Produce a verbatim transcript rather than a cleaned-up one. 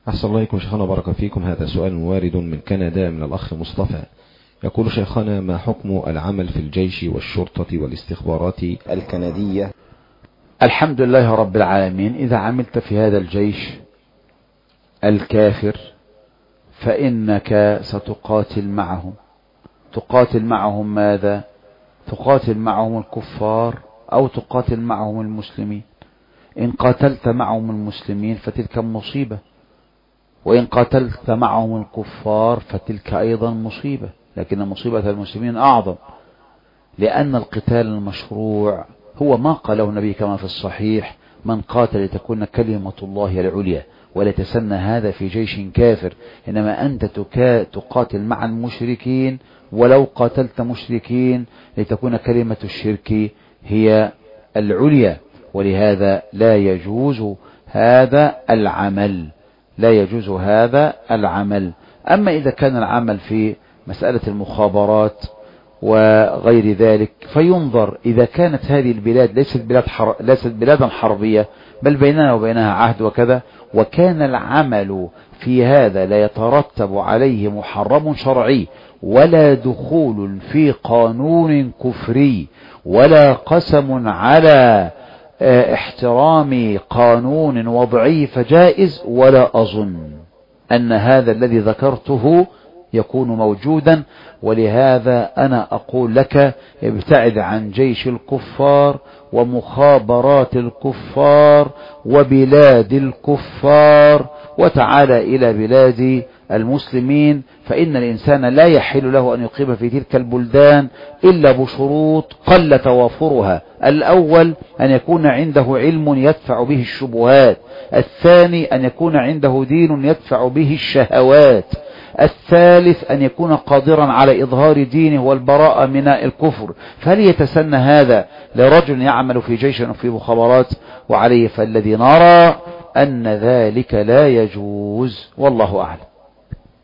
أحسن الله إليكم شيخنا، بارك فيكم. هذا سؤال وارد من كندا من الأخ مصطفى، يقول: شيخنا، ما حكم العمل في الجيش والشرطة والاستخبارات الكندية؟ الحمد لله رب العالمين. إذا عملت في هذا الجيش الكافر فإنك ستقاتل معهم. تقاتل معهم ماذا؟ تقاتل معهم الكفار أو تقاتل معهم المسلمين. إن قاتلت معهم المسلمين فتلك مصيبة، وإن قاتلت معهم الكفار فتلك أيضا مصيبة، لكن مصيبة المسلمين أعظم، لأن القتال المشروع هو ما قاله النبي كما في الصحيح: من قاتل لتكون كلمة الله العليا. ولا تسنى هذا في جيش كافر، إنما أنت تقاتل مع المشركين، ولو قاتلت مشركين لتكون كلمة الشرك هي العليا. ولهذا لا يجوز هذا العمل، لا يجوز هذا العمل. أما إذا كان العمل في مسألة المخابرات وغير ذلك فينظر. إذا كانت هذه البلاد ليست بلاد حر... ليست بلادا حربية، بل بيننا وبينها عهد وكذا، وكان العمل في هذا لا يترتب عليه محرم شرعي، ولا دخول في قانون كفري، ولا قسم على احترام قانون وضعي، فجائز. ولا أظن أن هذا الذي ذكرته يكون موجودا. ولهذا أنا أقول لك: ابتعد عن جيش الكفار ومخابرات الكفار وبلاد الكفار، وتعالى إلى بلاد المسلمين. فإن الإنسان لا يحل له أن يقيم في تلك البلدان إلا بشروط قل توافرها. الأول أن يكون عنده علم يدفع به الشبهات، الثاني أن يكون عنده دين يدفع به الشهوات، الثالث أن يكون قادرا على إظهار دينه والبراءة من الكفر. فهل يتسنى هذا لرجل يعمل في جيش أو في مخابرات؟ وعليه فالذي نرى أن ذلك لا يجوز، والله أعلم.